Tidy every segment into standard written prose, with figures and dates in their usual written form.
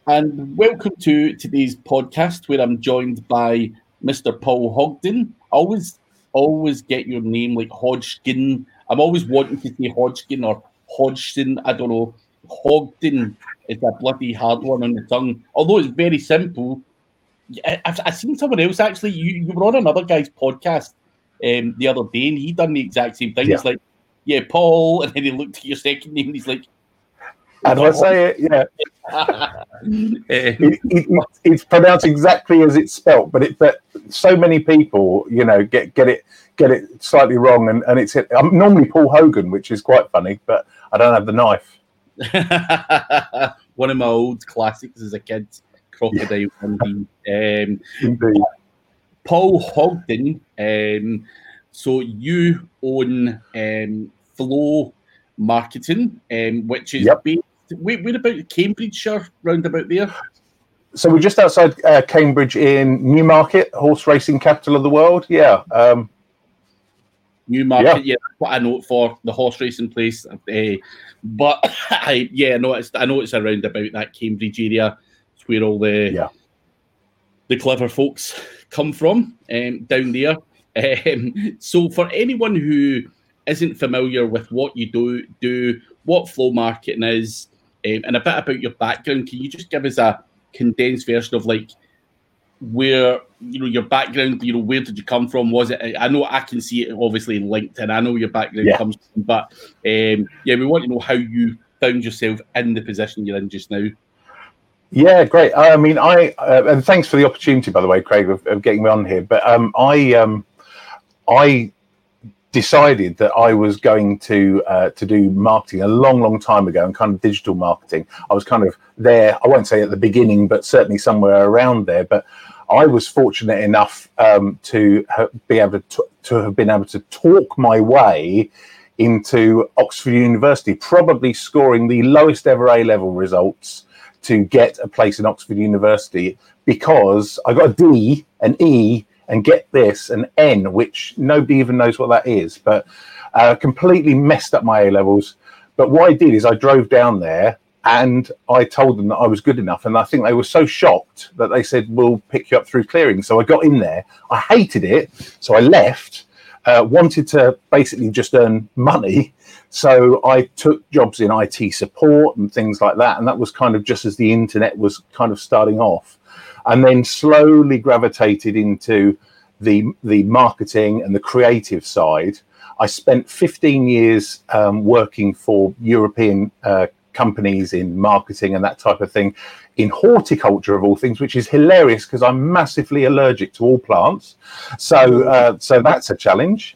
And welcome to today's podcast where I'm joined by Mr. Paul Hogden. I always get your name like Hodgkin. I'm always wanting to say Hodgkin or Hodgson. I don't know. Hogden is a bloody hard one on the tongue. Although it's very simple. I've seen someone else actually. You were on another guy's podcast the other day and he done the exact same thing. Yeah. He's like, yeah, Paul. And then he looked at your second name and he's like, how do I say it? Yeah. It's pronounced exactly as it's spelt, but so many people, get it slightly wrong, and it's. I'm normally Paul Hogan, which is quite funny, but I don't have the knife. One of my old classics as a kid, Crocodile Dundee. Indeed. Paul Hogden. So you own Flow Marketing, which is based. Where about Cambridgeshire, round about there? So we're just outside Cambridge in Newmarket, horse racing capital of the world. Yeah. Newmarket, yeah, that's what I know it for, the horse racing place. But I know it's around about that Cambridge area. It's where all the clever folks come from, down there. So for anyone who isn't familiar with what you do what Flow Marketing is, and a bit about your background, can you just give us a condensed version of like where your background, where did you come from? Was it? I know I can see it obviously in LinkedIn. I know your background comes from, but we want to know how you found yourself in the position you're in just now. Yeah, great. I mean, and thanks for the opportunity, by the way, Craig, of getting me on here. But I decided that I was going to do marketing a long time ago, and kind of digital marketing. I was kind of there, I won't say at the beginning, but certainly somewhere around there. But I was fortunate enough to be able to have been able to talk my way into Oxford University, probably scoring the lowest ever A-level results to get a place in Oxford University, because I got a D, an E, and get this, an N, which nobody even knows what that is, but completely messed up my A-levels. But what I did is I drove down there and I told them that I was good enough. And I think they were so shocked that they said, we'll pick you up through clearing. So I got in there. I hated it. So I left, wanted to basically just earn money. So I took jobs in IT support and things like that. And that was kind of just as the internet was kind of starting off. And then slowly gravitated into the marketing and the creative side. I spent 15 years working for European companies in marketing and that type of thing, in horticulture of all things, which is hilarious because I'm massively allergic to all plants. So that's a challenge.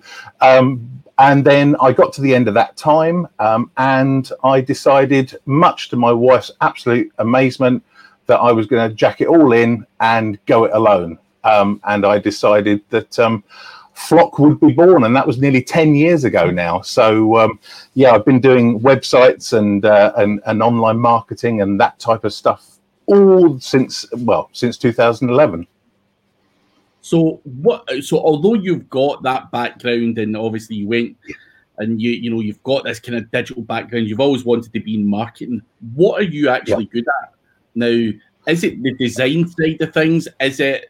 And then I got to the end of that time, and I decided, much to my wife's absolute amazement, that I was going to jack it all in and go it alone. And I decided that Flock would be born, and that was nearly 10 years ago now. So, I've been doing websites and online marketing and that type of stuff all since 2011. So although you've got that background, and obviously you went and you've got this kind of digital background, you've always wanted to be in marketing. What are you actually good at? Now, is it the design side of things? Is it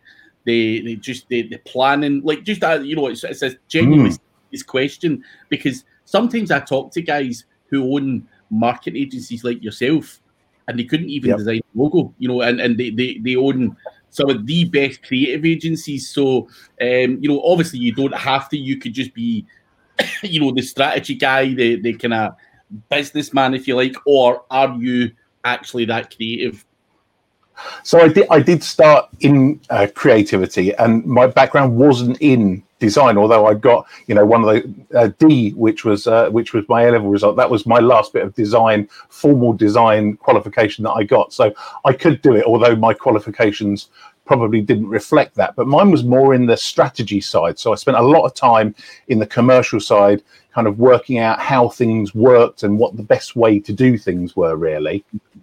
the planning? Like, just it's a genuine question, because sometimes I talk to guys who own marketing agencies like yourself, and they couldn't even design a logo, and they own some of the best creative agencies. So, obviously you don't have to. You could just be, the strategy guy, the kind of businessman, if you like, or are you actually that creative? So I did start in creativity, and my background wasn't in design, although I got one of the D, which was my A-level result. That was my last bit of design, formal design qualification that I got. So I could do it, although my qualifications probably didn't reflect that. But mine was more in the strategy side. So I spent a lot of time in the commercial side, kind of working out how things worked and what the best way to do things were, really.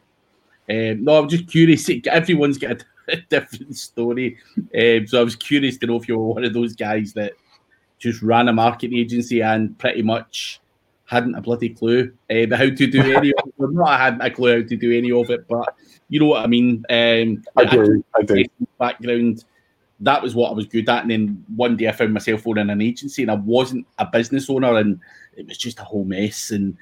No, I'm just curious. Everyone's got a different story. So I was curious to know if you were one of those guys that just ran a marketing agency and pretty much hadn't a bloody clue how to do any of it. Well, not I hadn't a clue how to do any of it, but you know what I mean. I do. Background, that was what I was good at. And then one day I found myself owning an agency, and I wasn't a business owner, and it was just a whole mess. And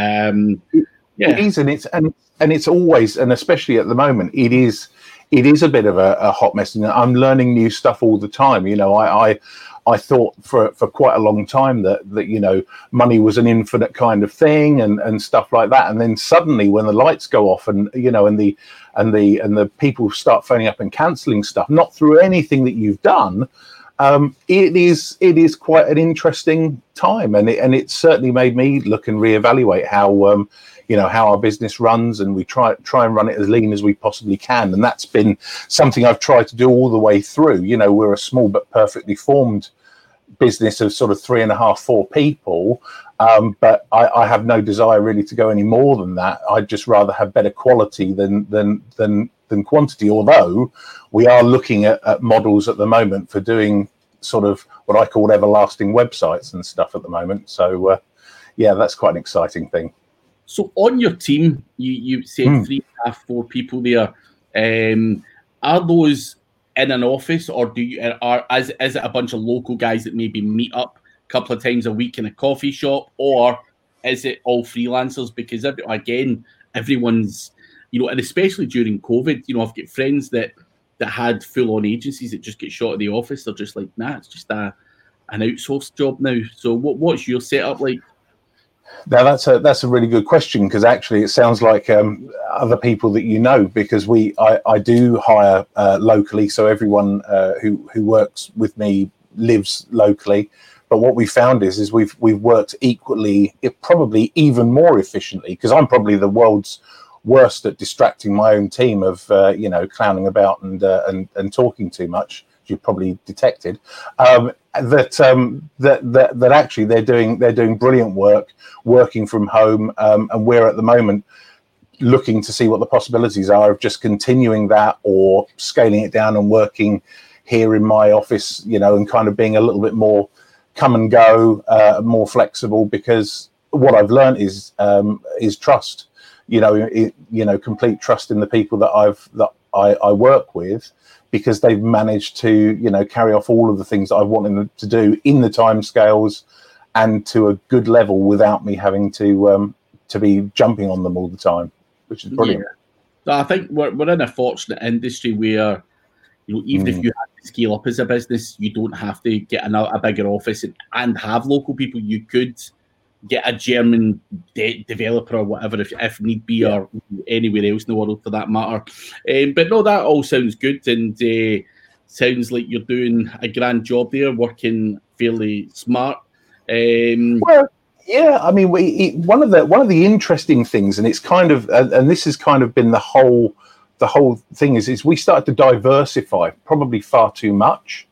it is, and it's always, and especially at the moment, it is a bit of a hot mess. And I'm learning new stuff all the time. You know, I thought for quite a long time that you know, money was an infinite kind of thing and stuff like that. And then suddenly when the lights go off and, you know, and the people start phoning up and cancelling stuff, not through anything that you've done, it is quite an interesting time. And it certainly made me look and reevaluate how, you know, how our business runs, and we try and run it as lean as we possibly can. And that's been something I've tried to do all the way through. You know, we're a small but perfectly formed business of sort of 3.5, 4 people. But I have no desire really to go any more than that. I'd just rather have better quality than quantity, although we are looking at models at the moment for doing sort of what I call everlasting websites and stuff at the moment. So, yeah, that's quite an exciting thing. So on your team, you said 3.5, 4 people there. Are those in an office, or is it a bunch of local guys that maybe meet up a couple of times a week in a coffee shop, or is it all freelancers? Because everyone's, you know, and especially during COVID, you know, I've got friends that had full-on agencies that just get shot at the office. They're just like, nah, it's just an outsourced job now. So what's your setup like? Now that's a really good question, because actually it sounds like other people that you know, because I do hire locally, so everyone who works with me lives locally. But what we found is we've worked equally, probably even more efficiently, because I'm probably the world's worst at distracting my own team of you know, clowning about and talking too much. You probably detected that actually they're doing brilliant work, working from home, and we're at the moment looking to see what the possibilities are of just continuing that or scaling it down and working here in my office, you know, and kind of being a little bit more come and go, more flexible, because what I've learned is trust, you know, complete trust in the people that I work with, because they've managed to, you know, carry off all of the things that I wanted them to do in the timescales and to a good level without me having to be jumping on them all the time, which is brilliant. Yeah. So I think we're in a fortunate industry where, you know, even if you have to scale up as a business, you don't have to get a bigger office and have local people. You could get a German developer or whatever if need be, or anywhere else in the world for that matter. But no, that all sounds good, and sounds like you're doing a grand job there, working fairly smart. Well, yeah, I mean, one of the interesting things, and it's kind of, and this has kind of been the whole thing is we started to diversify probably far too much,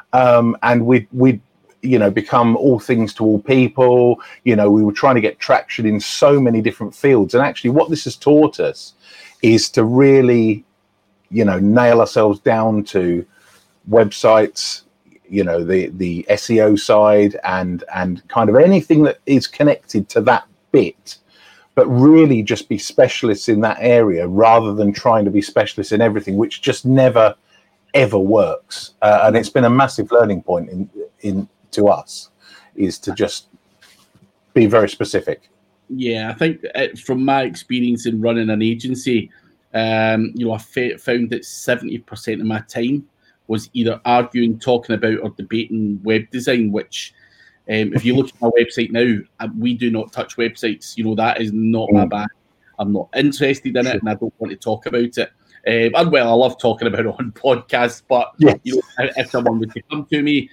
and we you know, become all things to all people. You know, we were trying to get traction in so many different fields. And actually what this has taught us is to really, you know, nail ourselves down to websites, you know, the SEO side and kind of anything that is connected to that bit, but really just be specialists in that area rather than trying to be specialists in everything, which just never, ever works. And it's been a massive learning point to us, is to just be very specific. Yeah, I think from my experience in running an agency, you know, I found that 70% of my time was either arguing, talking about, or debating web design, which if you look at my website now, we do not touch websites. You know, that is not my bag. I'm not interested in it, and I don't want to talk about it. And well, I love talking about it on podcasts, but you know, if someone was to come to me,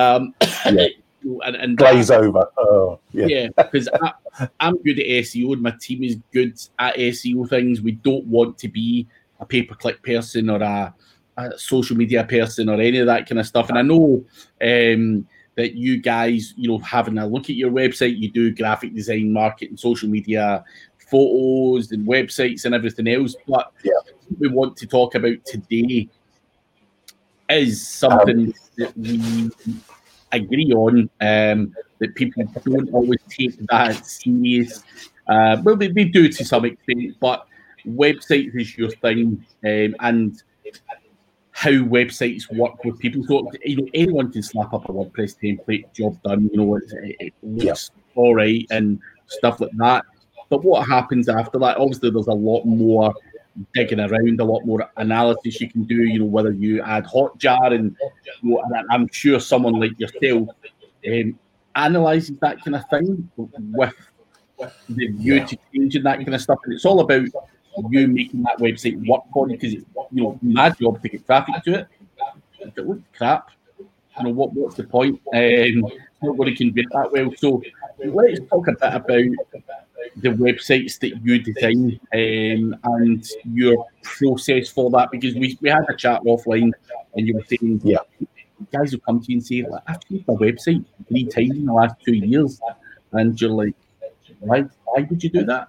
and glaze over, because I'm good at SEO, and my team is good at SEO things. We don't want to be a pay-per-click person or a social media person or any of that kind of stuff. And I know that you guys, you know, having a look at your website, you do graphic design, marketing, social media, photos and websites and everything else. But what we want to talk about today is something that we agree on, that people don't always take that serious. Well, they do to some extent, but websites is your thing, and how websites work with people. So, anyone can slap up a WordPress template, job done, it looks all right and stuff like that. But what happens after that? Obviously, there's a lot more digging around, a lot more analysis you can do, whether you add Hotjar and I'm sure someone like yourself analyzes that kind of thing with the view to changing that kind of stuff. And it's all about you making that website work for you, because it's my job to get traffic to it. If it looks crap, what's the point? It's not going to convert that well. So let's talk a bit about the websites that you design and your process for that, because we had a chat offline and you were saying guys will come to you and say, I've changed my website 3 times in the last 2 years, and you're like, why would you do that?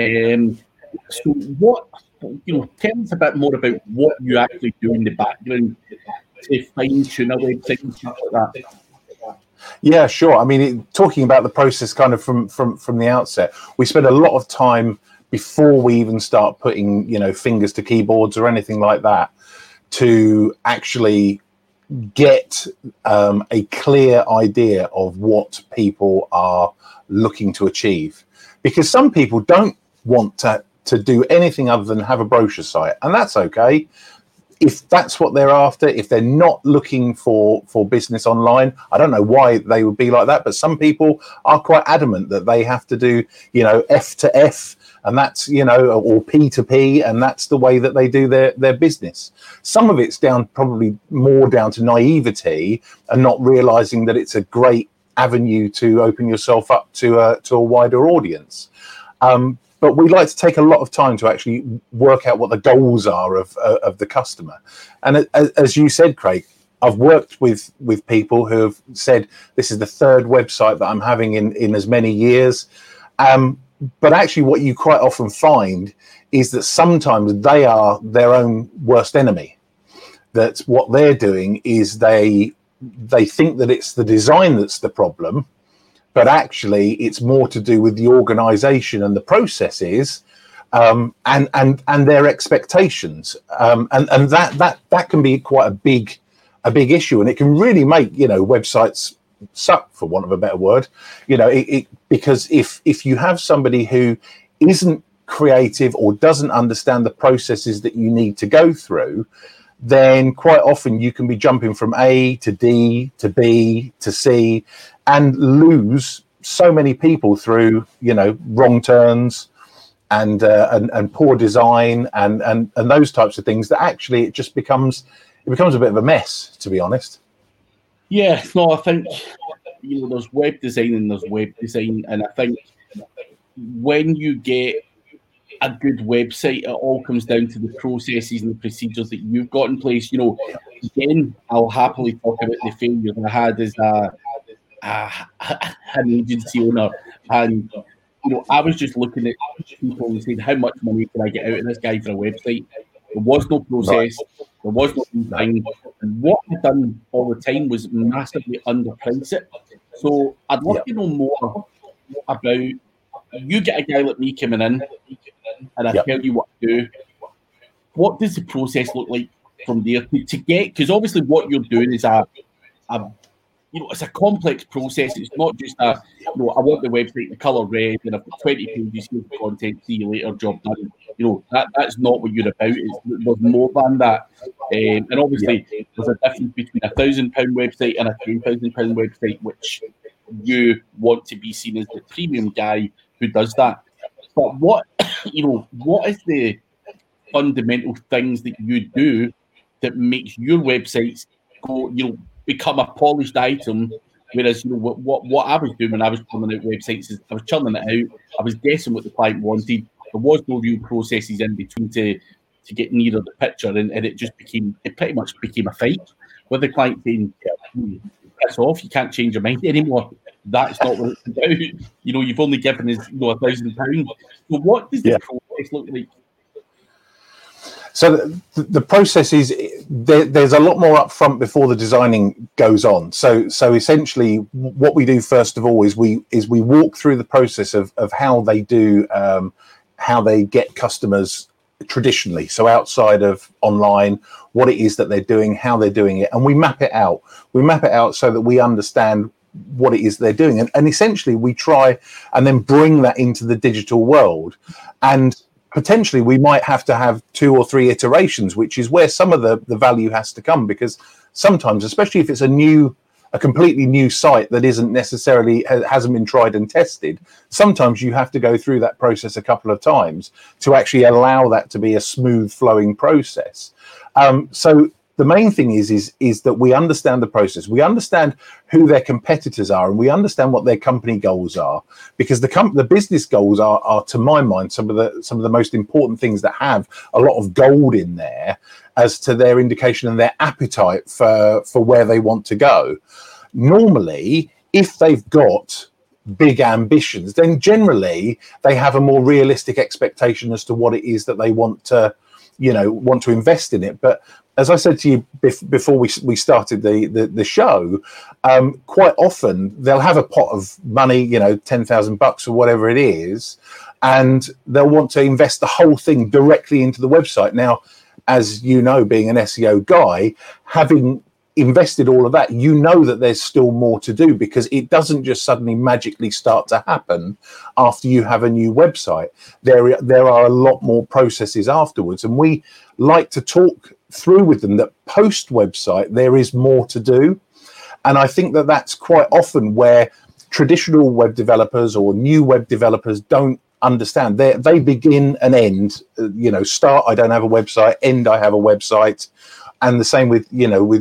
So what, tell us a bit more about what you actually do in the background to fine tune a website and stuff like that. Yeah, sure. I mean, talking about the process kind of from the outset, we spend a lot of time before we even start putting, fingers to keyboards or anything like that to actually get a clear idea of what people are looking to achieve. Because some people don't want to do anything other than have a brochure site, and that's okay. If that's what they're after, if they're not looking for business online, I don't know why they would be like that, but some people are quite adamant that they have to do, F to F, and that's, or P to P, and that's the way that they do their business. Some of it's probably more down to naivety and not realizing that it's a great avenue to open yourself up to a wider audience. But we like to take a lot of time to actually work out what the goals are of the customer. And as you said, Craig, I've worked with people who have said, this is the 3rd website that I'm having in as many years. But actually what you quite often find is that sometimes they are their own worst enemy. That what they're doing is they think that it's the design that's the problem, but actually it's more to do with the organization and the processes and their expectations. And that can be quite a big issue, and it can really make, websites suck, for want of a better word, because if you have somebody who isn't creative or doesn't understand the processes that you need to go through, then quite often you can be jumping from A to D to B to C and lose so many people through, wrong turns and poor design and those types of things, that actually it becomes a bit of a mess, to be honest. Yeah, no, I think, there's web design and there's web design, and I think when you get a good website, it all comes down to the processes and the procedures that you've got in place. Again, I'll happily talk about the failure that I had as an agency owner, and I was just looking at people and saying, how much money can I get out of this guy for a website? There was no process, there was no thing, and what I'd done all the time was massively underprice it. So I'd love to know more about, you get a guy like me coming in and I tell you what to do. What does the process look like from there to get? Because obviously, what you're doing is it's a complex process. It's not just I want the website the color red and I've got 20 pages of content. See you later, job done. That's not what you're about. There's more than that. And obviously, there's a difference between £1,000 website and a £10,000 website, which you want to be seen as the premium guy who does that. But what is the fundamental things that you do that makes your websites go, become a polished item? Whereas, what I was doing when I was pulling out websites is I was churning it out. I was guessing what the client wanted. There was no real processes in between to get nearer the picture, and it pretty much became a fight with the client saying, piss off, you can't change your mind anymore. That's not what it's about. You've only given us £1,000. So what does the process look like? So the process is, there's a lot more upfront before the designing goes on. So essentially, what we do first of all is we walk through the process of how they do how they get customers traditionally. So outside of online, what it is that they're doing, how they're doing it, and we map it out. We map it out so that we understand what it is they're doing, and essentially we try and then bring that into the digital world. And potentially we might have to have 2 or 3 iterations, which is where some of the value has to come, because sometimes, especially if it's a completely new site that isn't necessarily hasn't been tried and tested, sometimes you have to go through that process a couple of times to actually allow that to be a smooth flowing process. So the main thing is that we understand the process, we understand who their competitors are, and we understand what their company goals are, because the business goals are, to my mind, some of the most important things that have a lot of gold in there as to their indication and their appetite for where they want to go. Normally, if they've got big ambitions, then generally they have a more realistic expectation as to what it is that they want to invest in it. But as I said to you before we started the show, quite often they'll have a pot of money, $10,000 or whatever it is, and they'll want to invest the whole thing directly into the website. Now, as you know, being an SEO guy, having invested all of that, that there's still more to do, because it doesn't just suddenly magically start to happen after you have a new website. There are a lot more processes afterwards, and we like to talk through with them that post website there is more to do. And I think that that's quite often where traditional web developers or new web developers don't understand. They begin and end, start, I don't have a website, end, I have a website. And the same with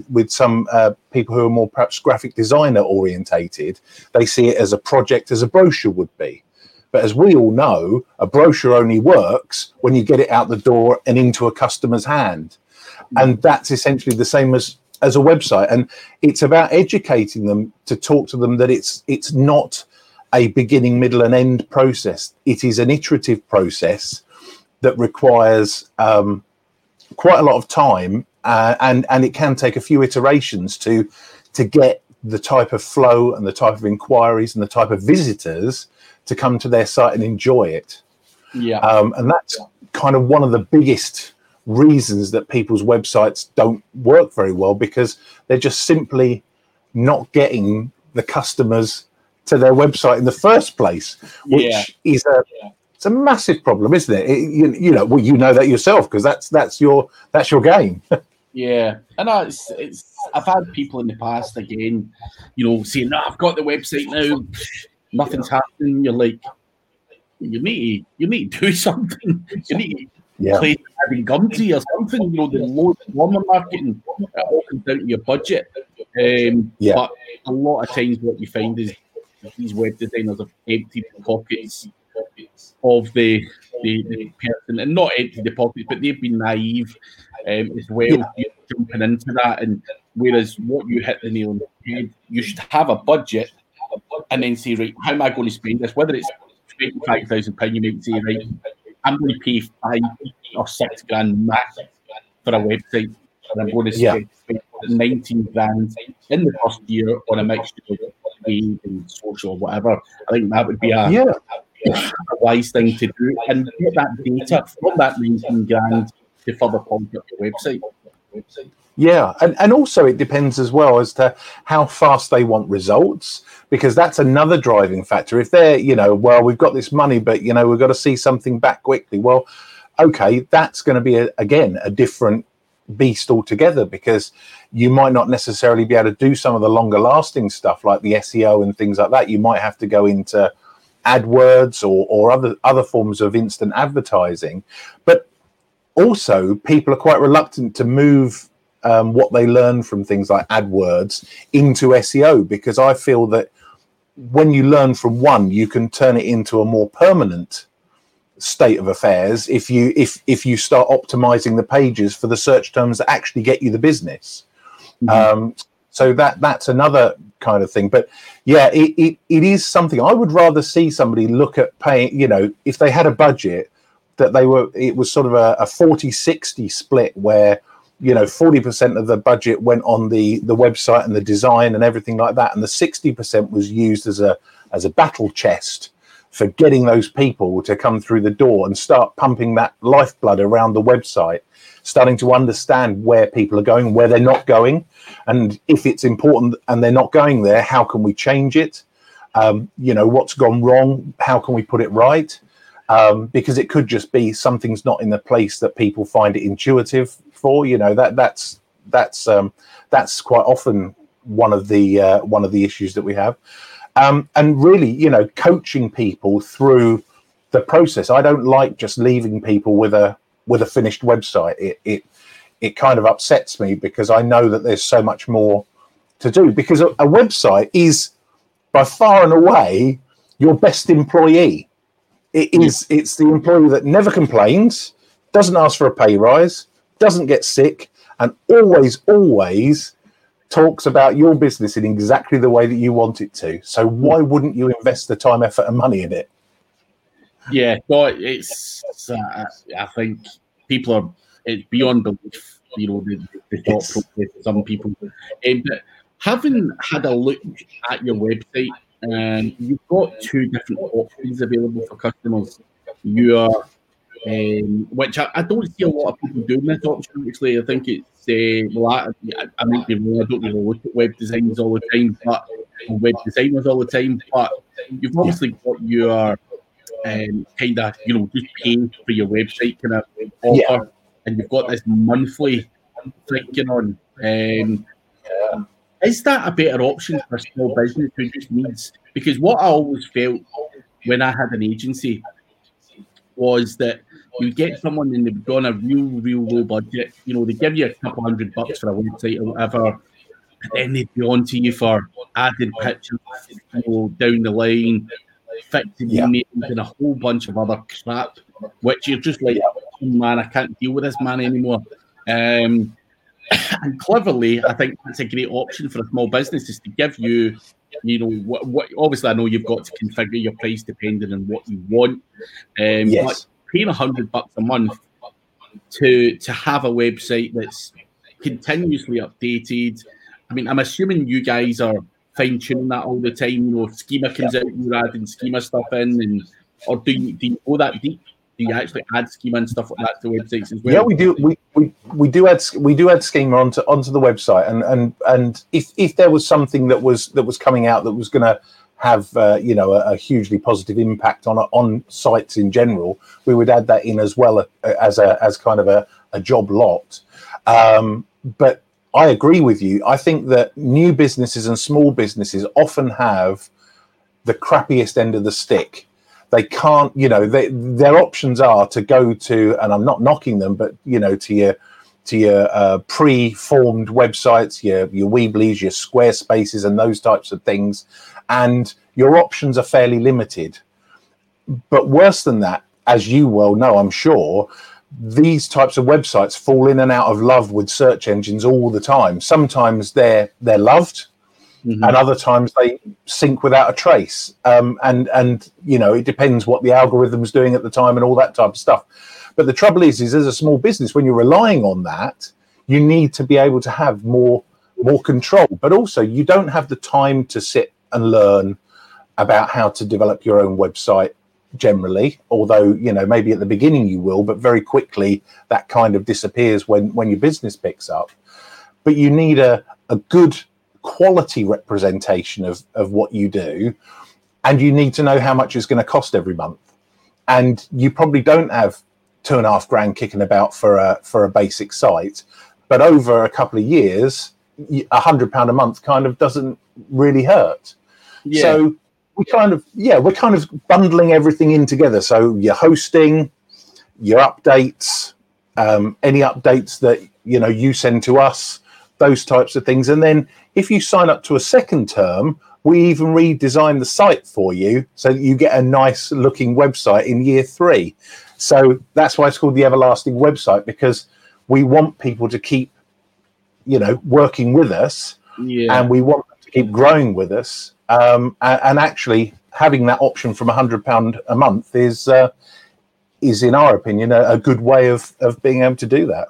some people who are more perhaps graphic designer orientated. They see it as a project, as a brochure would be. But as we all know, a brochure only works when you get it out the door and into a customer's hand. And that's essentially the same as a website. And it's about educating them, to talk to them that it's not a beginning, middle and end process. It is an iterative process that requires quite a lot of time. And it can take a few iterations to get the type of flow and the type of inquiries and the type of visitors to come to their site and enjoy it. Yeah. And that's kind of one of the biggest reasons that people's websites don't work very well, because they're just simply not getting the customers to their website in the first place, which is it's a massive problem, isn't it? You know that yourself, because that's your game. Yeah, and I've had people in the past again, saying, "No, I've got the website now, nothing's happening." You're like, you need to do something. You need to play having Gumtree or something. The low plumber marketing, it all comes down to your budget. But a lot of times, what you find is these web designers have emptied the pockets of the person, and not emptied the pockets, but they've been naive. As well, jumping into that, and whereas what you hit the nail on the head, you should have a budget and then say, right, how am I going to spend this? Whether it's £25,000, you might say, right, I'm going to pay $5 or $6 max for a website, and I'm going to spend 19 grand in the first year on a mixture of paid and social or whatever. I think that would be a wise thing to do, and get that data from that 19 grand to further pump up your website. Yeah, and also it depends as well as to how fast they want results, because that's another driving factor. If they're, we've got this money, but, we've got to see something back quickly. Well, okay, that's going to be, a different beast altogether, because you might not necessarily be able to do some of the longer lasting stuff like the SEO and things like that. You might have to go into AdWords or other forms of instant advertising. But also, people are quite reluctant to move what they learn from things like AdWords into SEO, because I feel that when you learn from one, you can turn it into a more permanent state of affairs if you start optimizing the pages for the search terms that actually get you the business. Mm-hmm. So that's another kind of thing. But it is something I would rather see somebody look at paying, if they had a budget, that it was sort of a 40-60 split, where 40% of the budget went on the website and the design and everything like that, and the 60% was used as a battle chest for getting those people to come through the door and start pumping that lifeblood around the website, starting to understand where people are going, where they're not going, and if it's important and they're not going there, how can we change it? What's gone wrong? How can we put it right? Because it could just be something's not in the place that people find it intuitive for. That's quite often one of the issues that we have. And really, coaching people through the process. I don't like just leaving people with a finished website. It kind of upsets me, because I know that there's so much more to do, because a website is by far and away your best employee. It's the employee that never complains, doesn't ask for a pay rise, doesn't get sick, and always talks about your business in exactly the way that you want it to. So why wouldn't you invest the time, effort, and money in it? Yeah, but it's I think it's beyond belief, the thought process of some people. But having had a look at your website, you've got two different options available for customers. Which I don't see a lot of people doing this option. Actually, I think it's I might be wrong. I don't really look at web designers all the time, but you've obviously got your kind of just pay for your website kind of offer, and you've got this monthly thing going on. Is that a better option for a small business who just needs? Because what I always felt when I had an agency was that you get someone and they've gone a real low budget. They give you a couple $100 for a website or whatever, and then they'd be on to you for added pictures, down the line, fixing emails and a whole bunch of other crap, which you're just like, oh, man, I can't deal with this man anymore. And cleverly, I think that's a great option for a small business, is to give you, what obviously I know you've got to configure your price depending on what you want. But paying $100 a month to have a website that's continuously updated. I mean, I'm assuming you guys are fine tuning that all the time. If schema comes out, you're adding schema stuff in, or do you go that deep? Do you actually add schema and stuff like that to websites as well? Yeah, we do. We do add schema onto the website, and if there was something that was coming out that was going to have a hugely positive impact on sites in general, we would add that in as well as kind of a job lot. But I agree with you. I think that new businesses and small businesses often have the crappiest end of the stick. They can't, their options are to go to, and I'm not knocking them, but to your pre-formed websites, your Weebly's, your Squarespaces, and those types of things, and your options are fairly limited. But worse than that, as you well know, I'm sure, these types of websites fall in and out of love with search engines all the time. Sometimes they're loved. Mm-hmm. And other times they sink without a trace. And it depends what the algorithm's doing at the time and all that type of stuff. But the trouble is as a small business, when you're relying on that, you need to be able to have more control. But also, you don't have the time to sit and learn about how to develop your own website generally. Although, maybe at the beginning you will, but very quickly that kind of disappears when your business picks up. But you need a good quality representation of what you do, and you need to know how much it's going to cost every month. And you probably don't have $2,500 kicking about for a basic site, but over a couple of years, £100 a month kind of doesn't really hurt. Yeah. So we're kind of bundling everything in together. So your hosting, your updates, any updates that you send to us, those types of things. And then if you sign up to a second term, we even redesign the site for you so that you get a nice looking website in year 3. So that's why it's called the Everlasting Website, because we want people to keep, working with us, and we want them to keep growing with us. And actually having that option from £100 a month is in our opinion, a good way of being able to do that.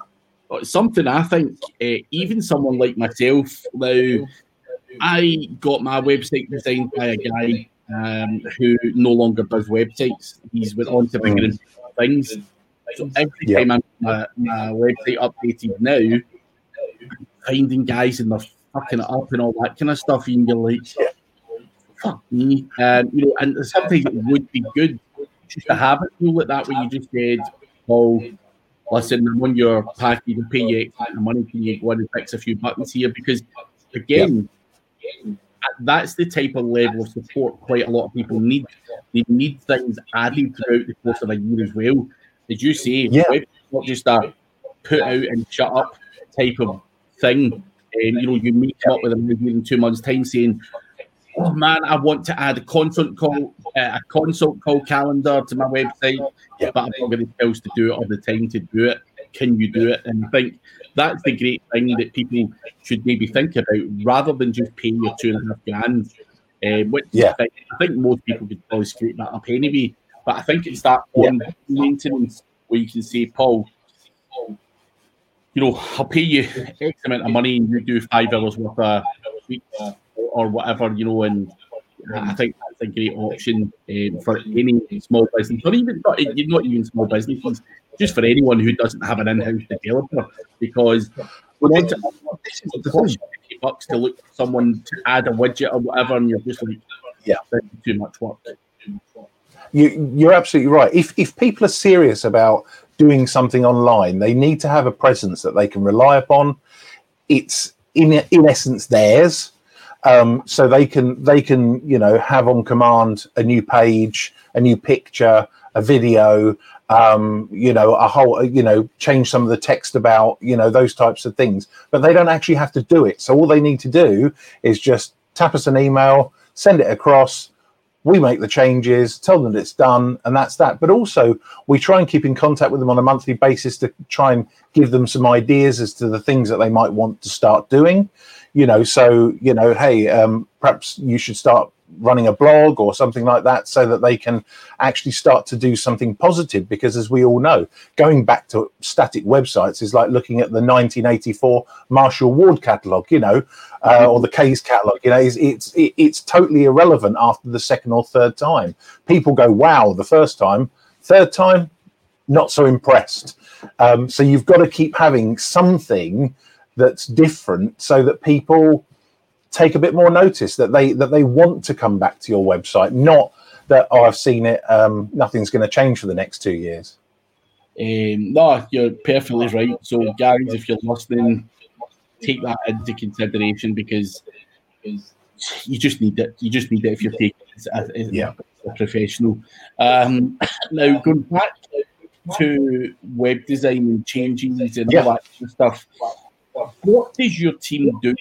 something I think even someone like myself now, I got my website designed by a guy who no longer does websites. He's went on to bigger and better things. So every time I'm my website updated now, finding guys and they're fucking it up and all that kind of stuff, and you're like, fuck me. And sometimes it would be good just to have it feel like that, where you just said, "Oh, listen, I'm on your package, I'll pay you X amount of money, can you go in and fix a few buttons here?" Because again, that's the type of level of support quite a lot of people need. They need things added throughout the course of a year as well. As you say, it's not just a put out and shut up type of thing. You may come up with a review in 2 months' time saying, "Oh man, I want to add a consult call calendar to my website, but I'm not going to skills to do it all the time to do it. Can you do it?" And I think that's the great thing that people should maybe think about, rather than just paying your $2,500. Which I think most people could probably scrape that up anyway. But I think it's that maintenance where you can say, "Paul, I'll pay you X amount of money and you do 5 hours worth of week or whatever, and I think that's a great option for any small business, or even not even small businesses, just for anyone who doesn't have an in-house developer, because this is $50 to look for someone to add a widget or whatever, and you're just like, that's too much work. You're absolutely right. If people are serious about doing something online, they need to have a presence that they can rely upon. It's in essence theirs, so they can have on command a new page, a new picture, a video, a whole change some of the text about those types of things. But they don't actually have to do it. So all they need to do is just tap us an email, send it across. We make the changes, tell them that it's done, and that's that. But also, we try and keep in contact with them on a monthly basis to try and give them some ideas as to the things that they might want to start doing. Hey, perhaps you should start running a blog or something like that, so that they can actually start to do something positive. Because as we all know, going back to static websites is like looking at the 1984 Marshall Ward catalogue, or the K's catalogue. It's totally irrelevant after the second or third time. People go, wow, the first time, third time, not so impressed. So you've got to keep having something that's different, so that people take a bit more notice, that they want to come back to your website, not that, "Oh, I've seen it, nothing's going to change for the next 2 years." No, you're perfectly right. So guys, if you're listening, take that into consideration, because you just need it. You just need it if you're taking it as a professional. Now, going back to web design and changes and all that kind of stuff, what does your team do,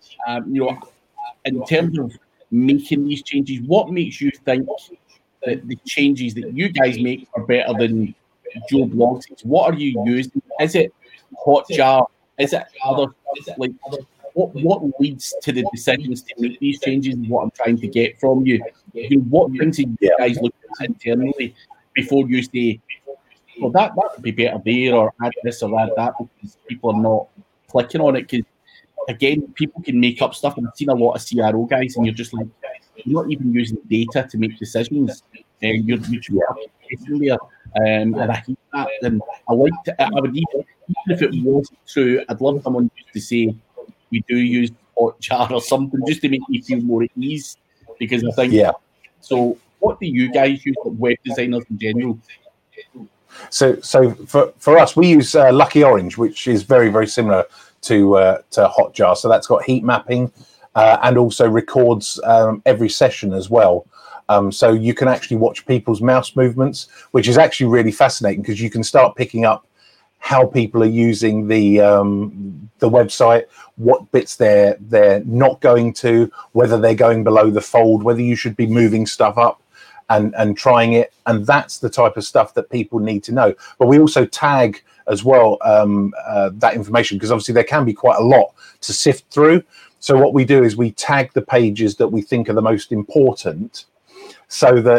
in terms of making these changes? What makes you think that the changes that you guys make are better than Joe Blogs? What are you using? Is it Hotjar? Is it other? What leads to the decisions to make these changes? And what I'm trying to get from you, what things are you guys looking at internally before you say, "Well, that would be better there," or "add this or add that," because people are not clicking on it? Because again, people can make up stuff, and I've seen a lot of CRO guys, and you're just like, you're not even using data to make decisions, and you're there. And I hate that. And I would even if it wasn't true, I'd love someone just to say, "We do use Hotjar" or something, just to make me feel more at ease. Because I think So what do you guys use, web designers in general? So for us, we use Lucky Orange, which is very, very similar to Hotjar. So that's got heat mapping and also records every session as well. So you can actually watch people's mouse movements, which is actually really fascinating, because you can start picking up how people are using the website, what bits they're not going to, whether they're going below the fold, whether you should be moving stuff up and trying it. And that's the type of stuff that people need to know. But we also tag as well that information, because obviously there can be quite a lot to sift through. So what we do is we tag the pages that we think are the most important, so that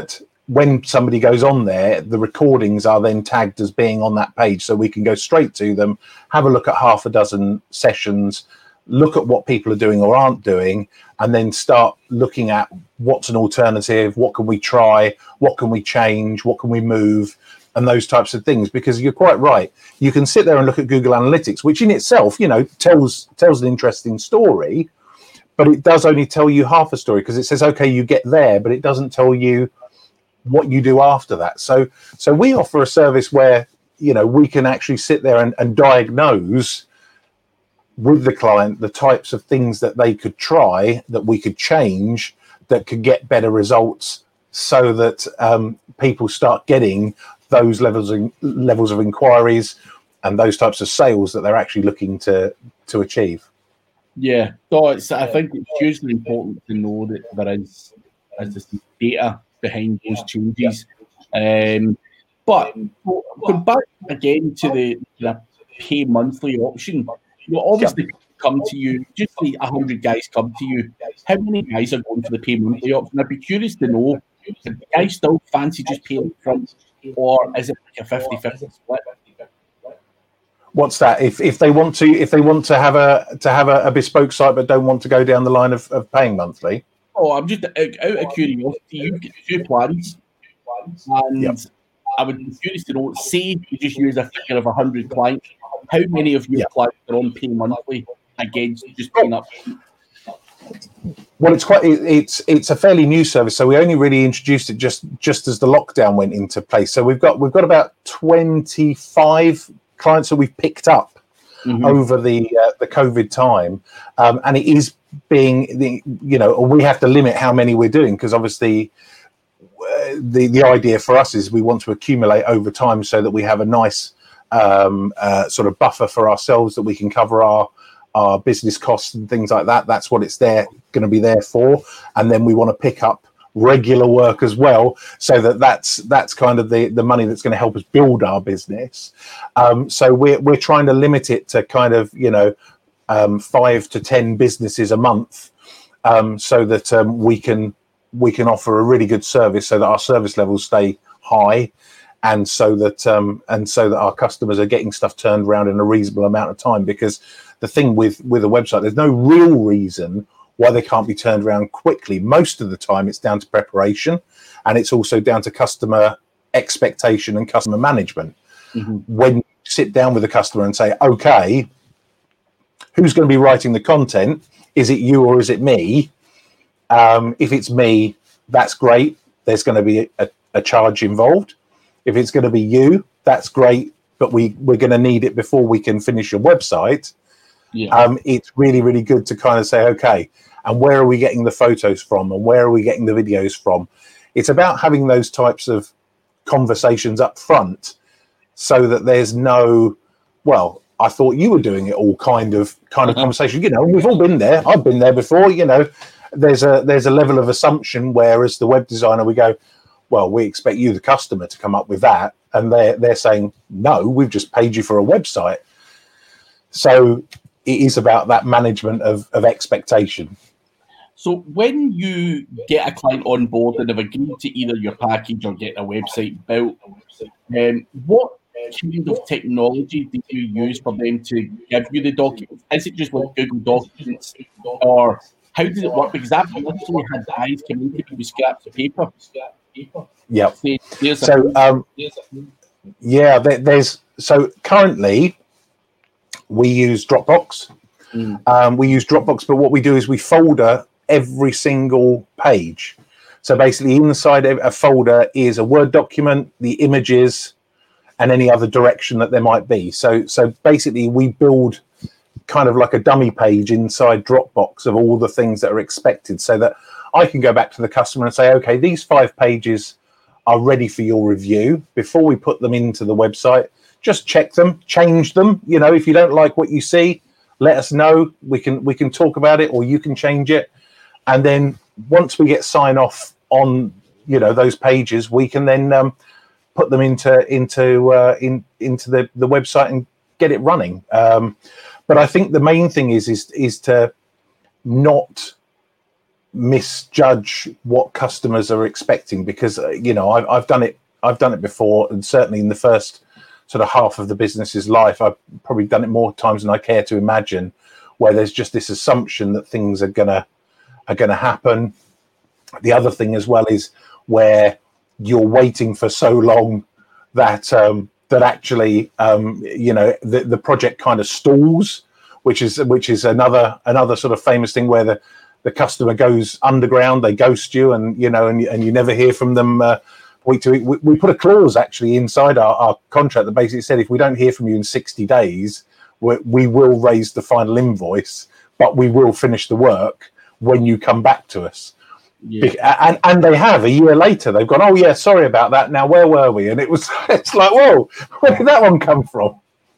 when somebody goes on there, the recordings are then tagged as being on that page, so we can go straight to them, have a look at half a dozen sessions, look at what people are doing or aren't doing, and then start looking at what's an alternative, what can we try, what can we change, what can we move, and those types of things. Because you're quite right, you can sit there and look at Google Analytics, which in itself, you know, tells an interesting story, but it does only tell you half a story, because it says, okay, you get there, but it doesn't tell you what you do after that. So we offer a service where, you know, we can actually sit there and diagnose with the client the types of things that they could try, that we could change, that could get better results, so that people start getting those levels of inquiries and those types of sales that they're actually looking to achieve. Yeah, so I think it's hugely important to know that there is this data behind those changes. But going back again to the pay monthly option, you know, obviously come to you, just say 100 guys come to you. How many guys are going for the pay monthly option? I'd be curious to know, if the guys still fancy just paying up front, or is it like a 50-50 split? What's that? If they want to have a bespoke site but don't want to go down the line of paying monthly? Oh, I'm just out of curiosity. You get 2 plans, and I would be curious to know, say you just use a figure of 100 clients, how many of your clients are on pay monthly against just paying up? Well, it's a fairly new service, so we only really introduced it just as the lockdown went into place. So we've got about 25 clients that we've picked up over the COVID time, and it is being, you know, we have to limit how many we're doing, because obviously the idea for us is we want to accumulate over time, so that we have a nice sort of buffer for ourselves, that we can cover our business costs and things like that. That's what it's going to be there for. And then we want to pick up regular work as well, so that's kind of the money that's going to help us build our business. So we're trying to limit it to kind of, you know, 5 to 10 businesses a month, so that we can offer a really good service, so that our service levels stay high, and so that our customers are getting stuff turned around in a reasonable amount of time. Because the thing with a website, there's no real reason why they can't be turned around quickly. Most of the time it's down to preparation, and it's also down to customer expectation and customer management. When you sit down with a customer and say, okay, who's going to be writing the content? Is it you or is it me? If it's me, that's great. There's going to be a charge involved. If it's going to be you, that's great, but we're going to need it before we can finish your website. It's really, really good to kind of say, okay, and where are we getting the photos from, and where are we getting the videos from? It's about having those types of conversations up front, so that there's no, well, I thought you were doing it all kind of conversation. You know, we've all been there. I've been there before. You know, there's a level of assumption where, as the web designer, we go, well, we expect you, the customer, to come up with that, and they're saying, no, we've just paid you for a website. So it is about that management of expectation. So when you get a client on board and have agreed to either your package or get a website built, what kind of technology do you use for them to give you the documents? Is it just like Google Documents, or how does it work? Because I've literally had guys come into me with scraps of paper. Yeah. So currently we use Dropbox. We use Dropbox, but what we do is we folder every single page. So basically, inside a folder is a Word document, the images, and any other direction that there might be. So basically, we build kind of like a dummy page inside Dropbox of all the things that are expected, so that I can go back to the customer and say, okay, these 5 pages are ready for your review. Before we put them into the website, just check them, change them. You know, if you don't like what you see, let us know. We can talk about it, or you can change it. And then once we get sign off on, you know, those pages, we can then put them into the website and get it running. But I think the main thing is to not misjudge what customers are expecting, because I've done it before, and certainly in the first sort of half of the business's life, I've probably done it more times than I care to imagine, where there's just this assumption that things are gonna happen. The other thing as well is where you're waiting for so long that actually the project kind of stalls, which is another sort of famous thing where the customer goes underground, they ghost you, and you never hear from them week to week. We put a clause actually inside our contract that basically said if we don't hear from you in 60 days, we will raise the final invoice, but we will finish the work when you come back to us. Yeah. And they have a year later, they've gone, oh yeah, sorry about that. Now where were we? And it's like, whoa, where did that one come from?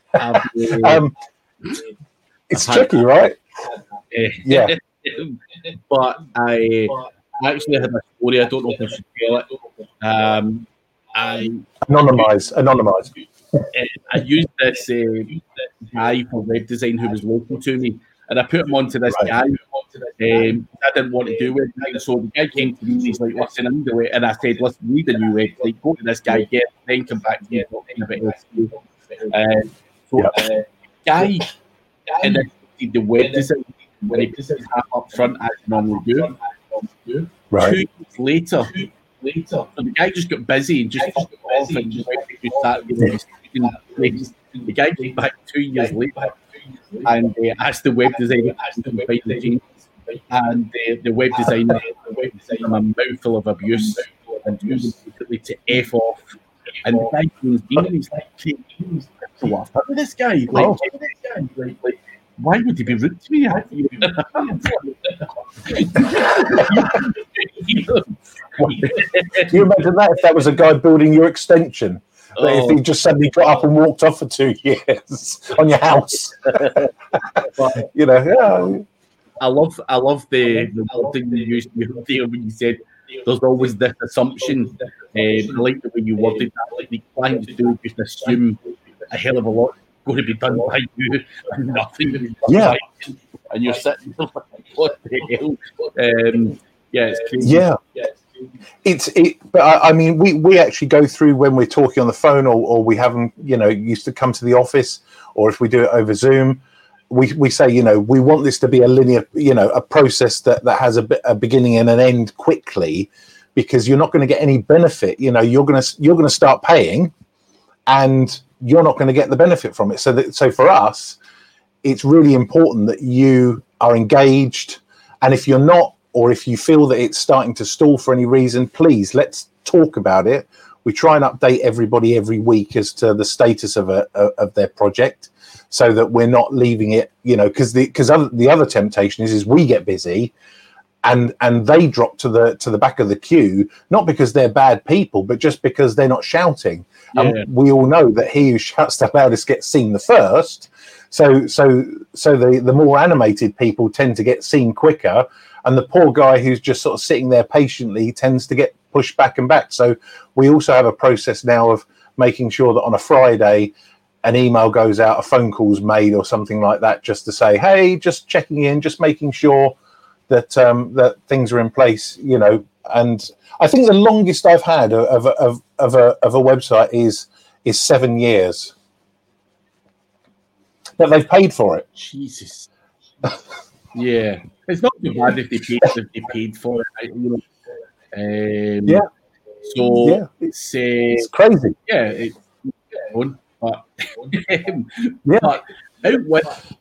It's tricky, right? Yeah. But I actually had a story. I don't know if I should tell it. I anonymize. I used this guy for web design who was local to me, and I put him onto this guy. I didn't want to do it, so the guy came to me and he's like, listen, I'm doing it. And I said, listen, we need a new website, go to this guy, get it, then come back to me talking about it. Guy initiated the web design when he put his half up front as he normally do. Right. 2 years later, so the guy just got busy and just fucked off and just started the guy came back 2 years later and asked the web designer to find the changes, and the web designer gave him a mouthful of abuse and told him basically to F off. And the guy was being, he's like, so what? Fuck with this guy? Like, why would he be rude to me? Can you imagine that if that was a guy building your extension? If he just suddenly got up and walked off for 2 years on your house. But, yeah. I love the wording you used there when you said there's always this assumption. I like the way you worded that. Like the clients do just assume a hell of a lot going to be done by you and nothing. Yeah. And you're sitting there like, what the hell? Yeah, it's crazy. Yeah. But I mean, we actually go through when we're talking on the phone, or we haven't, used to come to the office, or if we do it over Zoom, we say, we want this to be a linear, a process that has a beginning and an end quickly, because you're not going to get any benefit. You're going to start paying, and you're not going to get the benefit from it. So for us, it's really important that you are engaged, and if you're not, or if you feel that it's starting to stall for any reason, please let's talk about it. We try and update everybody every week as to the status of their project, so that we're not leaving it, because the other temptation is we get busy, and they drop to the back of the queue, not because they're bad people, but just because they're not shouting. Yeah. We all know that he who shouts the loudest gets seen the first. So the more animated people tend to get seen quicker. And the poor guy who's just sort of sitting there patiently tends to get pushed back and back. So we also have a process now of making sure that on a Friday, an email goes out, a phone call's made or something like that, just to say, hey, just checking in, just making sure that that things are in place, And I think the longest I've had of a website is 7 years. But they've paid for it. Jesus. Yeah. It's not too bad if they paid for it. Yeah. So yeah, it's crazy. Yeah, it's fun, but yeah. But out with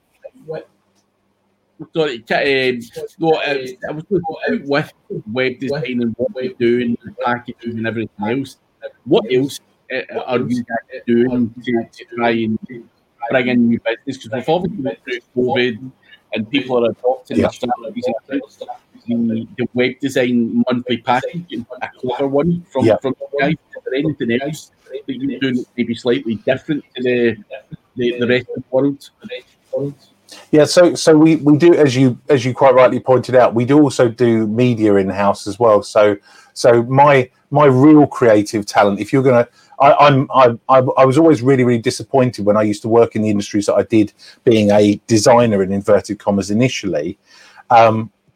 sorry, I was out with web design and what we're doing, and packaging and everything else. What else are you guys doing to try and bring in new business? Because we've obviously went through COVID, and people are adopting the strategies. The web design monthly package, a clever one from you guys. Is there anything else that you're doing that maybe slightly different to the rest of the world? Yeah, so we do, as you quite rightly pointed out, we do also do media in house as well. So my real creative talent, if you're gonna, I was always really, really disappointed when I used to work in the industries that I did, being a designer in inverted commas initially.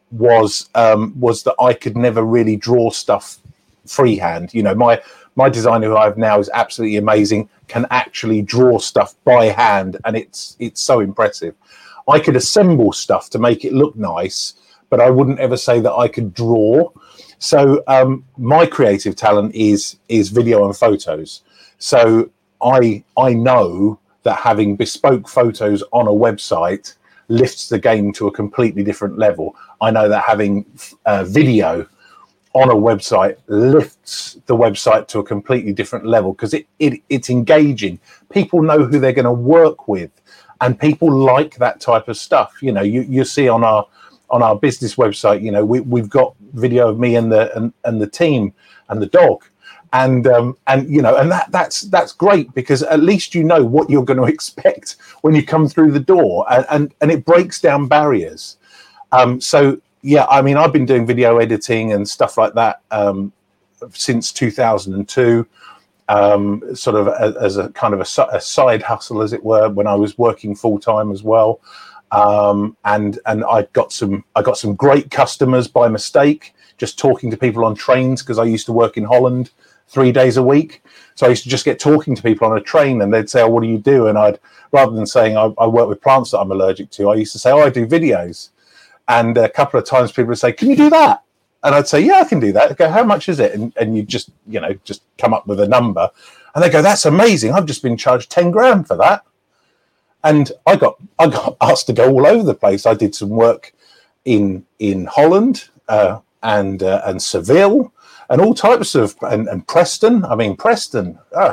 was that I could never really draw stuff freehand. You know, my designer who I have now is absolutely amazing, can actually draw stuff by hand, and it's so impressive. I could assemble stuff to make it look nice, but I wouldn't ever say that I could draw. So my creative talent is video and photos. So I know that having bespoke photos on a website lifts the game to a completely different level. I know that having video on a website lifts the website to a completely different level, because it's engaging. People know who they're going to work with, and people like that type of stuff. You know, you see on our business website, you know, we've got video of me and the team and the dog, and you know, and that's great, because at least you know what you're going to expect when you come through the door, and it breaks down barriers. So yeah, I mean, I've been doing video editing and stuff like that since 2002, sort of as a kind of a side hustle, as it were, when I was working full time as well. And I got some great customers by mistake, just talking to people on trains, because I used to work in Holland 3 days a week. So I used to just get talking to people on a train, and they'd say, "Oh, what do you do?" And I'd, rather than saying I work with plants that I'm allergic to, I used to say, "Oh, I do videos." And a couple of times people would say, "Can you do that?" And I'd say, "Yeah, I can do that." I'd go, "How much is it?" And you just, you know, just come up with a number. And they go, "That's amazing. I've just been charged 10 grand for that." And I got asked to go all over the place. I did some work in Holland and Seville and all types of, and Preston. I mean, Preston,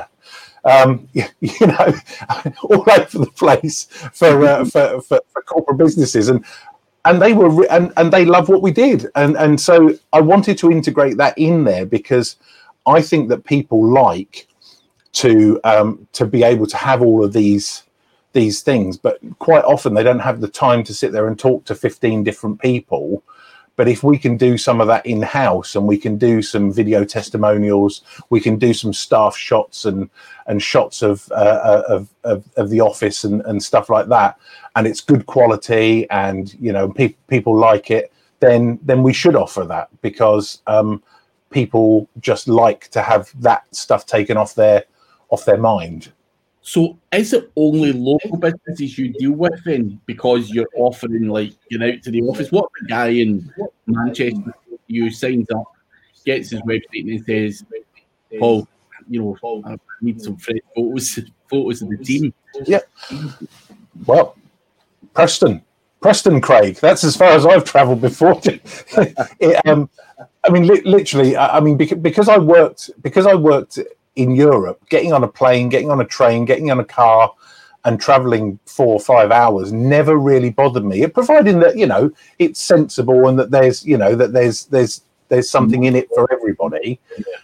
you know, all over the place for corporate businesses. And they were and they love what we did, and so I wanted to integrate that in there, because I think that people like to be able to have all of these things, but quite often they don't have the time to sit there and talk to 15 different people. But if we can do some of that in-house, and we can do some video testimonials, we can do some staff shots and shots of the office and stuff like that, and it's good quality, and you know, people like it, then we should offer that, because people just like to have that stuff taken off their mind. So is it only local businesses you deal with then, because you're offering, like, you know, out to the office? What if a guy in Manchester you signs up, gets his website, and says, "Paul, you know, I need some fresh photos of the team"? Yeah. Well, Preston, Craig. That's as far as I've travelled before. I mean, literally. I mean, because I worked in Europe, getting on a plane, getting on a train, getting on a car, and traveling 4 or 5 hours never really bothered me, providing that, you know, it's sensible, and that there's, you know, that there's something in it for everybody.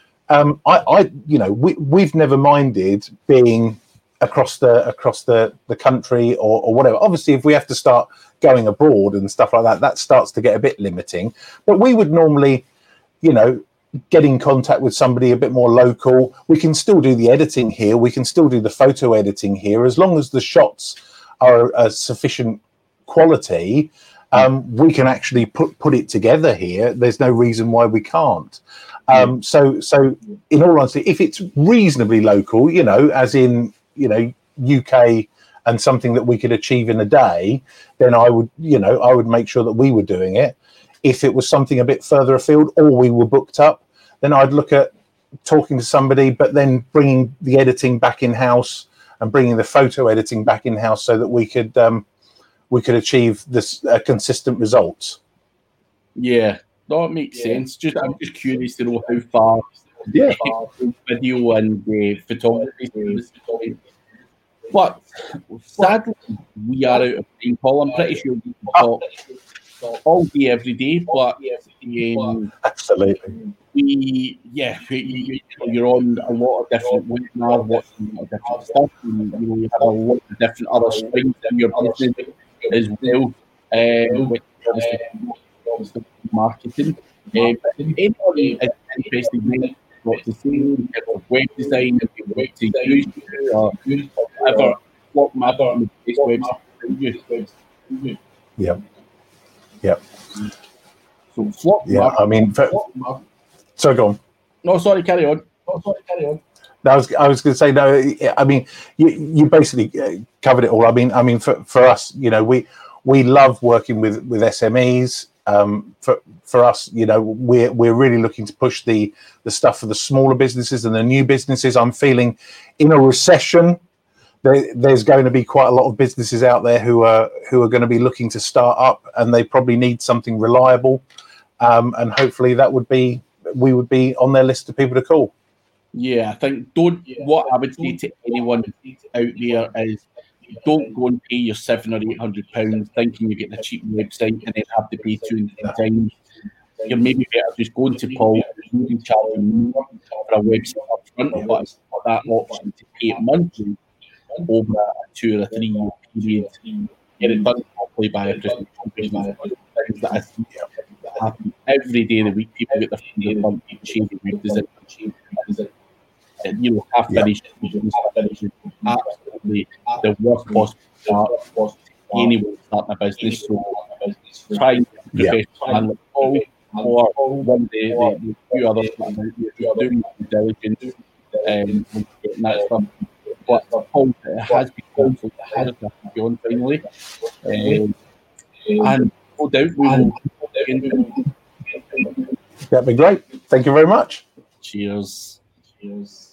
I you know, we've never minded being across the country or whatever. Obviously, if we have to start going abroad and stuff like that, that starts to get a bit limiting. But we would normally, you know, get in contact with somebody a bit more local. We can still do the editing here. We can still do the photo editing here, as long as the shots are a sufficient quality. We can actually put it together here. There's no reason why we can't. So in all honesty, if it's reasonably local, you know, as in, you know, UK, and something that we could achieve in a day, then I would make sure that we were doing it. If it was something a bit further afield, or we were booked up, then I'd look at talking to somebody, but then bringing the editing back in house, and bringing the photo editing back in house, so that we could achieve this consistent results. Yeah, that makes sense. I'm just curious to know how far video and photography is. But sadly, we are out of time, Paul. I'm pretty sure we can talk all day, every day, but absolutely, you're on a lot of different webinars, watching a lot of different stuff, and you know, you have a lot of different other strings in your business as well, which is marketing. But if anybody is interested in what to say in terms of web design, if you want to use it, or whatever, what matter is website to use. Yeah. So flop. Yeah, I mean, so go on. No, sorry, carry on. No, I was going to say no. I mean, you basically covered it all. I mean, for us, you know, we love working with SMEs. For us, you know, we're really looking to push the stuff for the smaller businesses and the new businesses. I'm feeling in a recession, there's going to be quite a lot of businesses out there who are going to be looking to start up, and they probably need something reliable. And hopefully we would be on their list of people to call. Yeah, I think what I would say to anyone out there is don't go and pay your £700 or £800 thinking you're getting a cheap website and then have to pay 2 times. You're maybe better just going to Paul, maybe charging more for a website up front, but it's got that option to pay it monthly over a 2 or 3 year period. Get it done properly by a Christmas company. Things that I see happen every day of the week. People get their fingers bumped, changing web design. You know, half finished, absolutely the worst possible start to anyone starting a business. So try and get professional or one day the few others doing due diligence and getting that stuff. But it has been on finally, and no doubt we will. That'd be great. Thank you very much. Cheers.